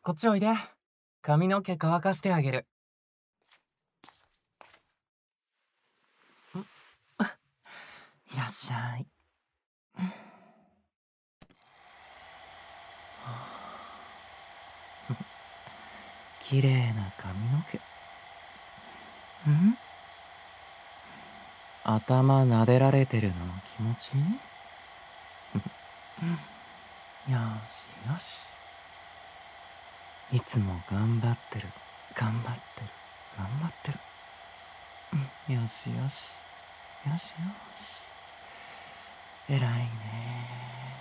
こっちおいで。髪の毛乾かしてあげる。いらっしゃい。綺麗な髪の毛。頭撫でられてるの気持ちいい？よしよし。いつも頑張ってる、頑張ってる、頑張ってる。よしよし、よしよし。偉いね。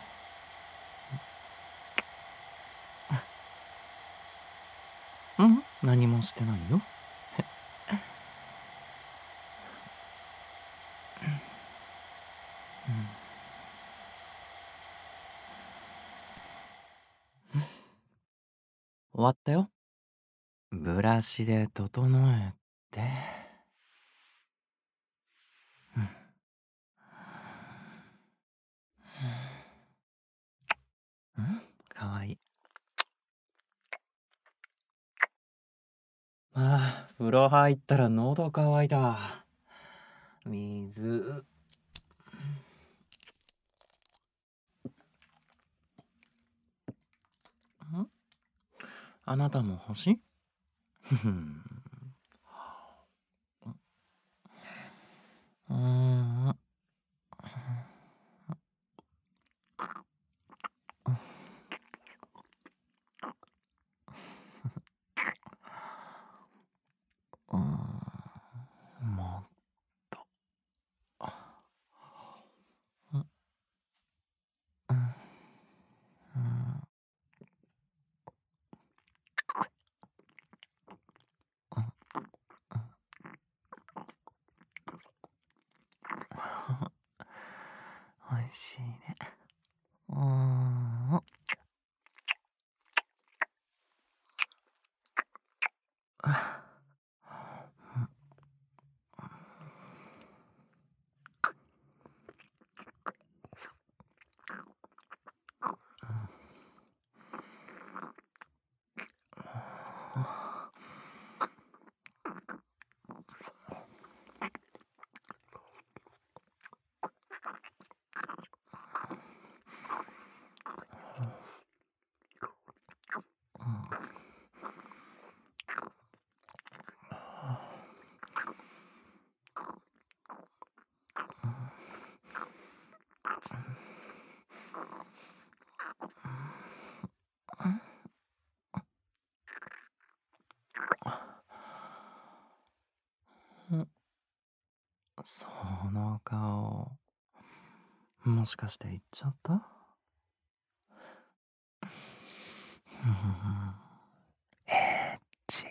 何もしてないよ。終わったよ。ブラシで整えて。かわいい。風呂入ったら喉乾いた。水。あなたも欲しい？もっと。おいしいね。その顔、もしかして言っちゃった？エッチ。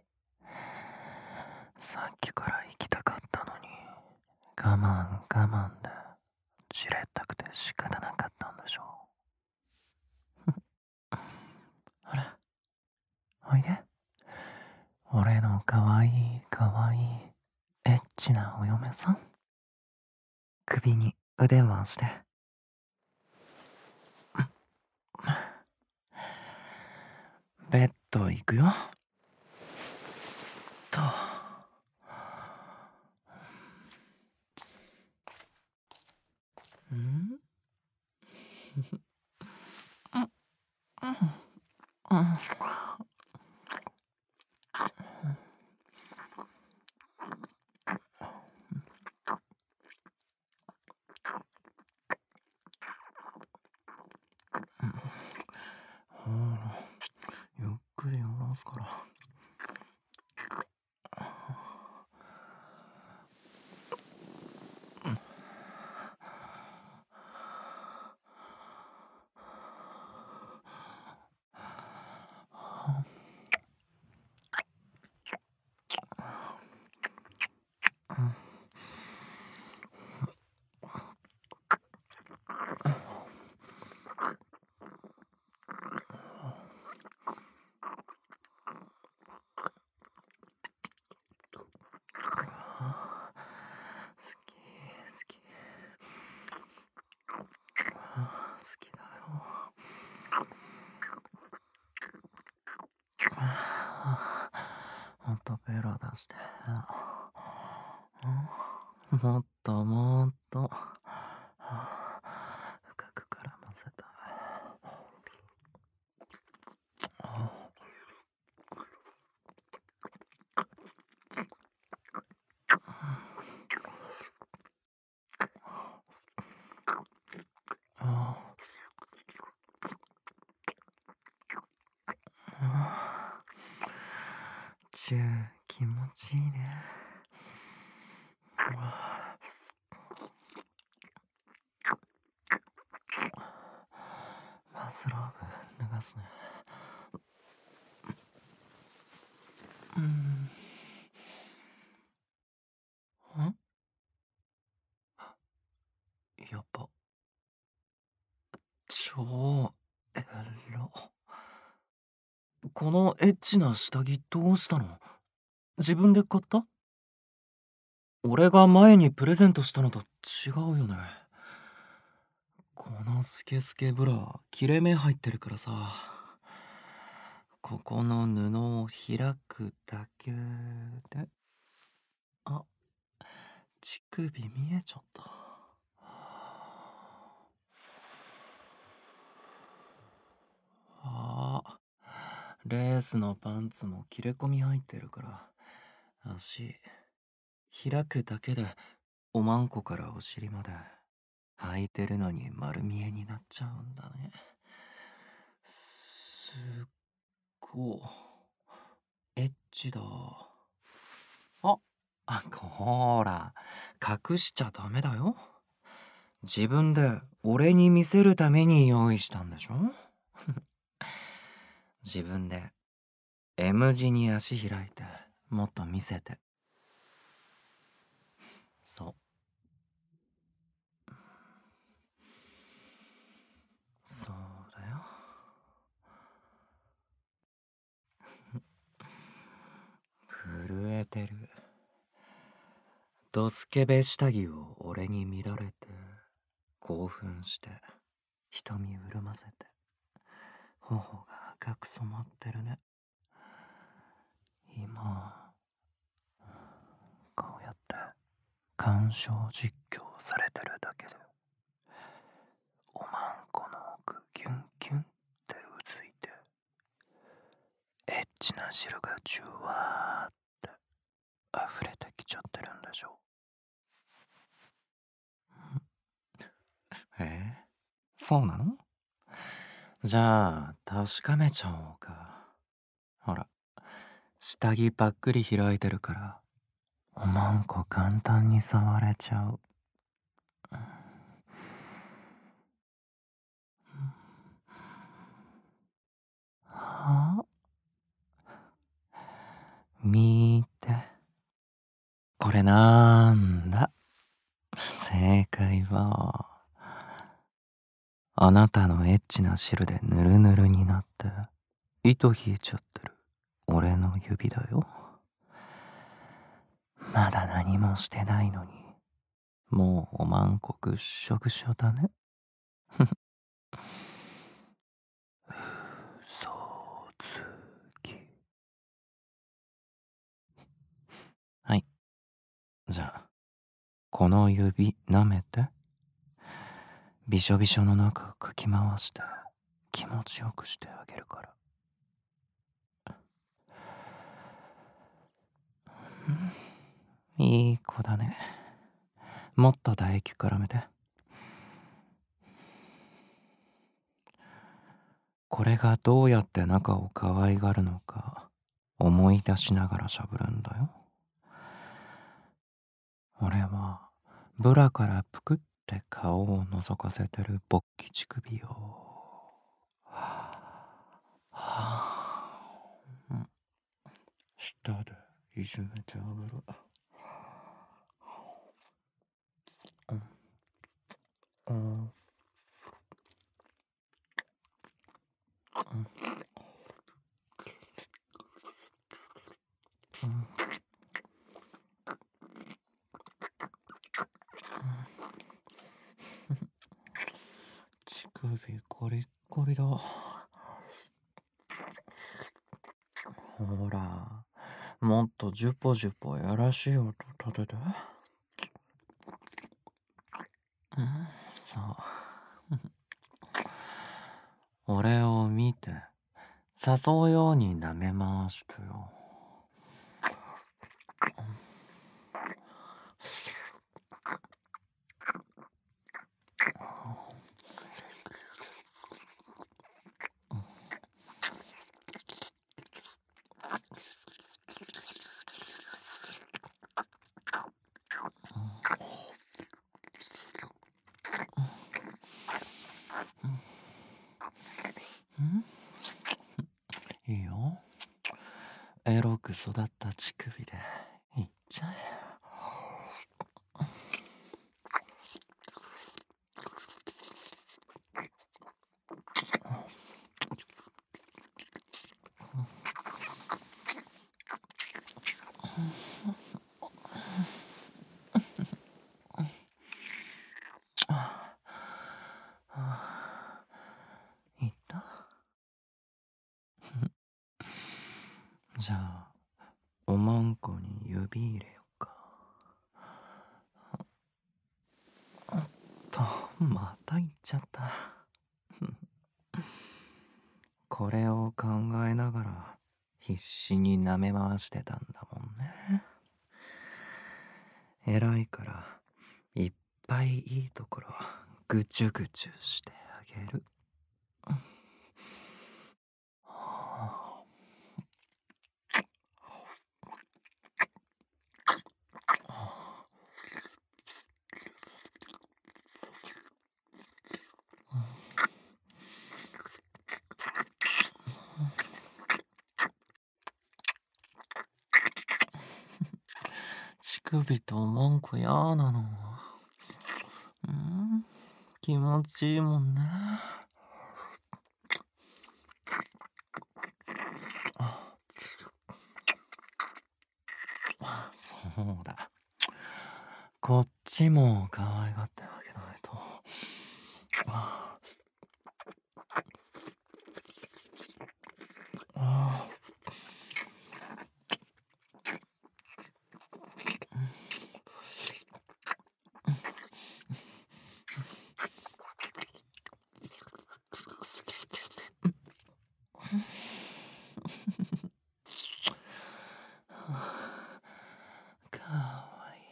さっきから行きたかったのに、我慢で、じれったくて仕方なかったんでしょう。ほら、おいで。俺のかわいいエッチなお嫁さん。首に腕回して。ベッド行くよ。と。ほら、ゆっくり下ろすから。好きだよ。 して。もっともっと深く絡ませた。チュー気持ちいいね。バスローブ脱がすね。やっぱ超エロ。このエッチな下着どうしたの？自分で買った？俺が前にプレゼントしたのと違うよね。このスケスケブラ切れ目入ってるからさ、ここの布を開くだけで、あ、乳首見えちゃった。レースのパンツも切れ込み入ってるから足開くだけでおまんこからお尻まで履いてるのに丸見えになっちゃうんだね。すっごエッチだ。ほーら隠しちゃダメだよ。自分で俺に見せるために用意したんでしょ。自分で M 字に足開いてもっと見せて。そうだよ。震えてる。ドスケベ下着を俺に見られて興奮して瞳潤ませて頬が赤く染まってるね。今こうやって鑑賞実況されてるだけでおまんこの奥キュンキュンってうずいてエッチな汁がジュワーって溢れてきちゃってるんでしょ。そうなの？じゃあ確かめちゃおうか。ほら下着ばっくり開いてるからおまんこ簡単に触れちゃう。はあ？見て。これなんだ？正解は、あなたのエッチな汁でヌルヌルになって糸引いちゃってる俺の指だよ。まだ何もしてないのに、もうおまんこぐっしょぐしょだね。嘘つき。はい。じゃあ、この指舐めて。びしょびしょの中かき回して気持ちよくしてあげるから。いい子だね。もっと唾液絡めて。これがどうやって中を可愛がるのか思い出しながらしゃぶるんだよ。俺はブラからぷくって顔を覗かせてる勃起乳首を舌でいじめてあげる。乳首コリッコリだ。ほらもっとジュポジュポやらしい音立てて。さあ。俺を見て、誘うように舐めましたよ。いいよ。エロく育った乳首でいっちゃえ。いった？じゃあ、おまんこに指入れようか。また言っちゃった。これを考えながら必死に舐め回してたんだもんね。偉いからいっぱいいいところぐちゅぐちゅしてあげる。乳首とおまんこやなの。気持ちいいもんね。そうだ。こっちも可愛がってあげないと。かわい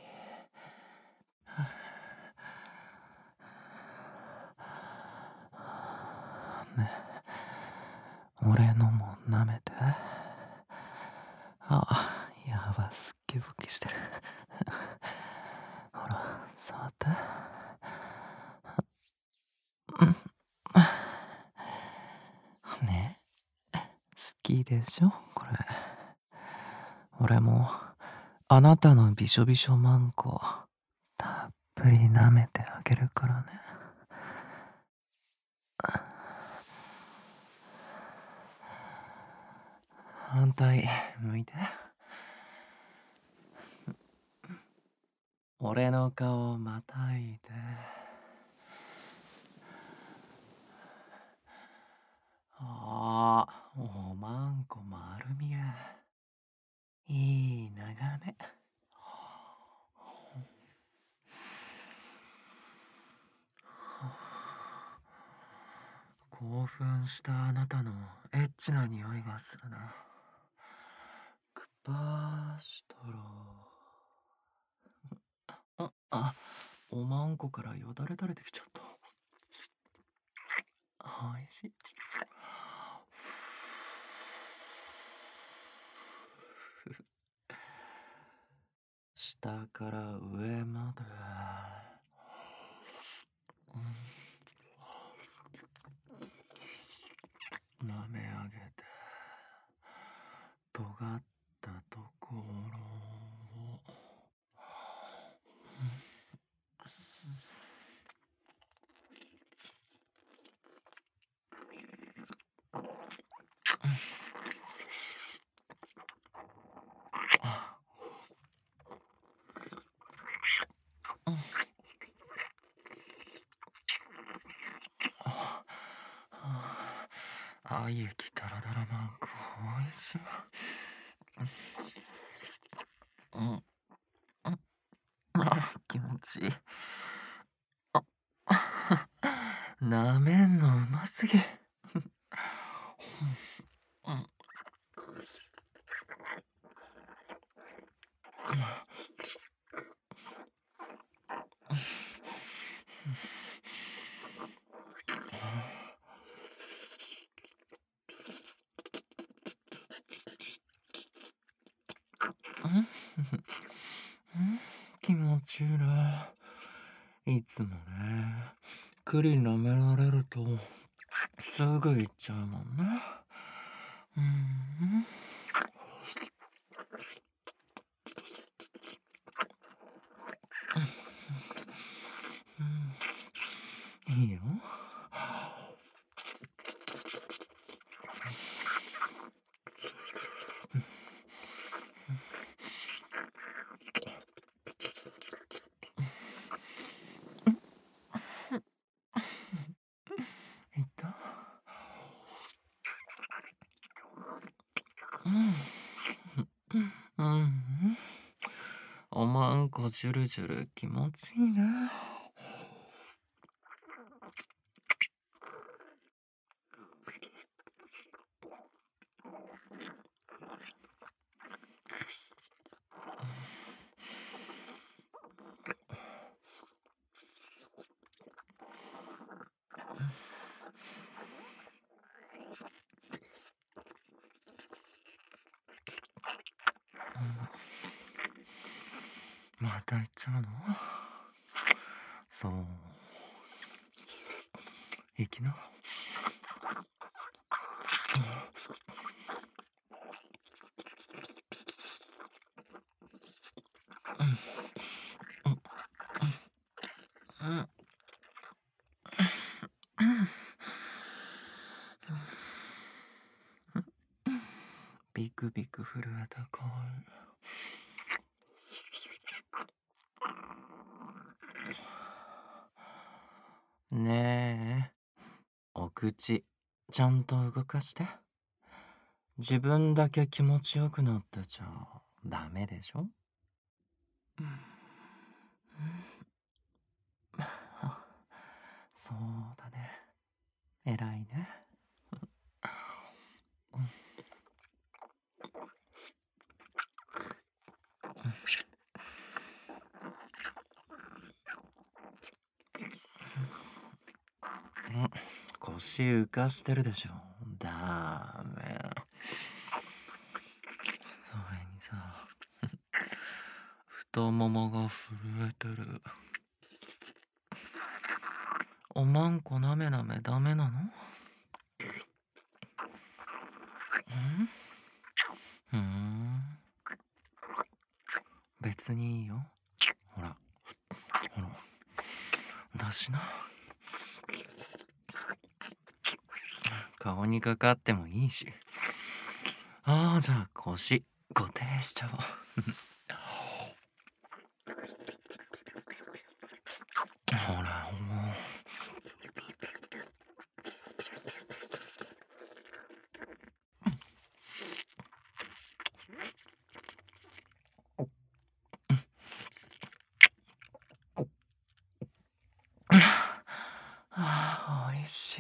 い。ねえ、俺のも舐めて。やば、すっげえ勃起してる。ほら、触って。ねえ、好きでしょこれ。俺もあなたのびしょびしょマンコたっぷり舐めてあげるからね。反対向いて。俺の顔またいて。おまんこ丸見え。いい眺め。興奮したあなたのエッチな匂いがするな。くぱーしたら、おまんこからよだれ垂れてきちゃった。おいしい。下から上まで。舐め上げて、尖ったところを。液ダラダラマンコおいしい。 うん、気持ちいい。舐めんのうますぎ。うん、気持ちいいね。いつもね、栗舐められるとすぐ行っちゃうもんね。うん、いいよ。いった。うん。おまんこジュルジュル気持ちいいね。また行っちゃうの？そう。行きな。ビクビク震えたかわいい。ねえ、お口ちゃんと動かして。自分だけ気持ちよくなってちゃダメでしょ？そうだね。偉いね。腰浮かしてるでしょ。ダメ。それにさ、太ももが震えてる。おまんこなめなめダメなの？うん。別にいいよ。ほら、ほら、だしな。顔にかかってもいいし。ああ、じゃあ腰固定しちゃおう。ほら、もう。ああ、おいしい。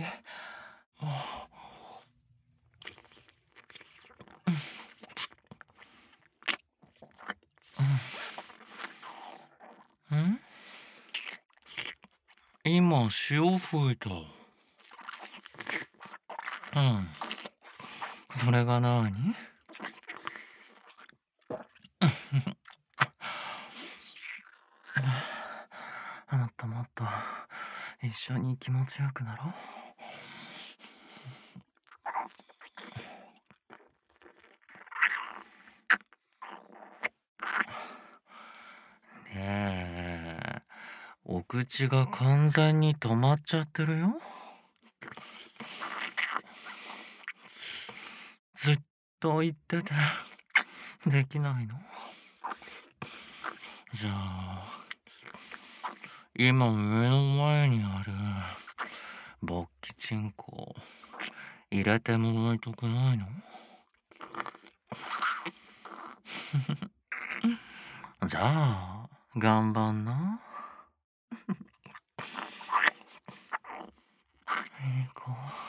ん？今、塩吹いた。うん。それがなに？もっともっと一緒に気持ちよくなろう。ねえ、お口が完全に止まっちゃってるよ。ずっと言っててできないの？じゃあ今目の前にある勃起チンコ入れてもらいたくないの？ じゃあ、頑張んな。いい子。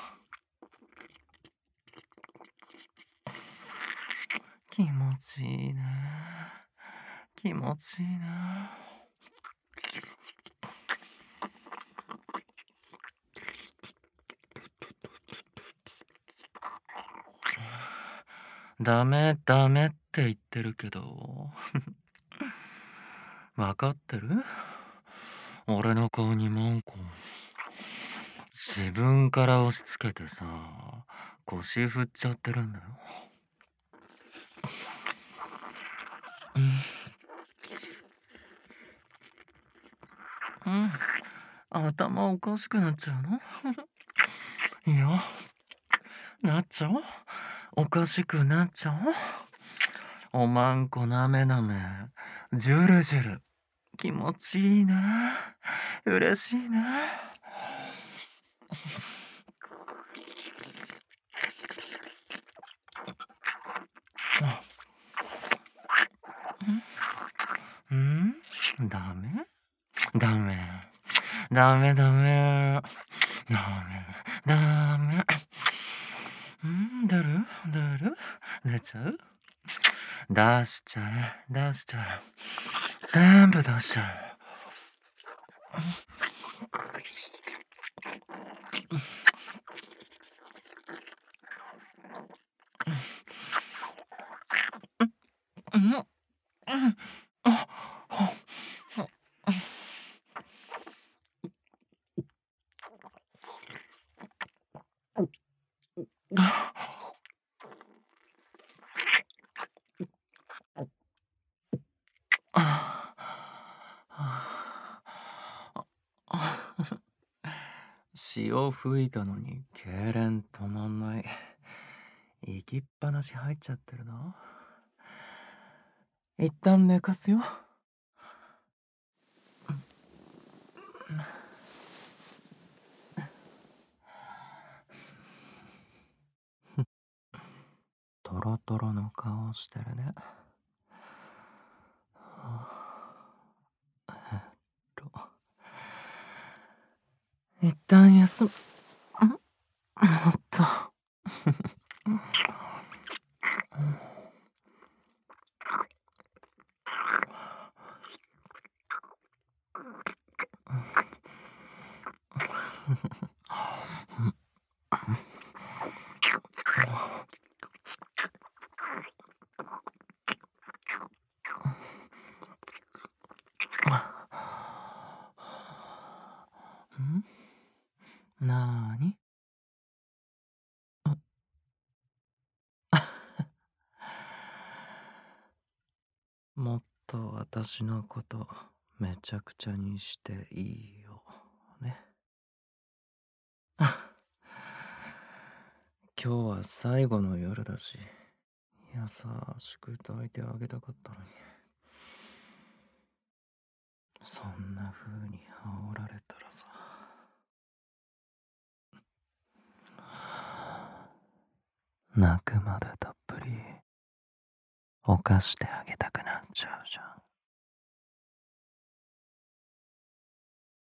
気持ちいいね。気持ちいいね。ダメダメって言ってるけど、わかってる？俺の顔に文句。自分から押し付けてさ、腰振っちゃってるんだよ。うん。頭おかしくなっちゃうの？いいよ。なっちゃおう。おかしくなっちゃおう。おまんこなめなめ。ジュルジュル。気持ちいいな。嬉しいな。うん？ダメ？ダメ。ダメダメ。ダメ。ダメ。出る？出る？出ちゃう？出しちゃえ。出しちゃえ。全部出しちゃえ。うん、うん、あ、潮吹いたのに痙攣止まんない。行きっぱなし入っちゃってるな。一旦寝かすよ。トロトロの顔してるね。と一旦休む。もっと。なーに？もっと私のことめちゃくちゃにしていいよね。今日は最後の夜だし、優しく抱いてあげたかったのに。そんな風に煽られたらさ。泣くまでたっぷり犯してあげたくなっちゃうじゃん。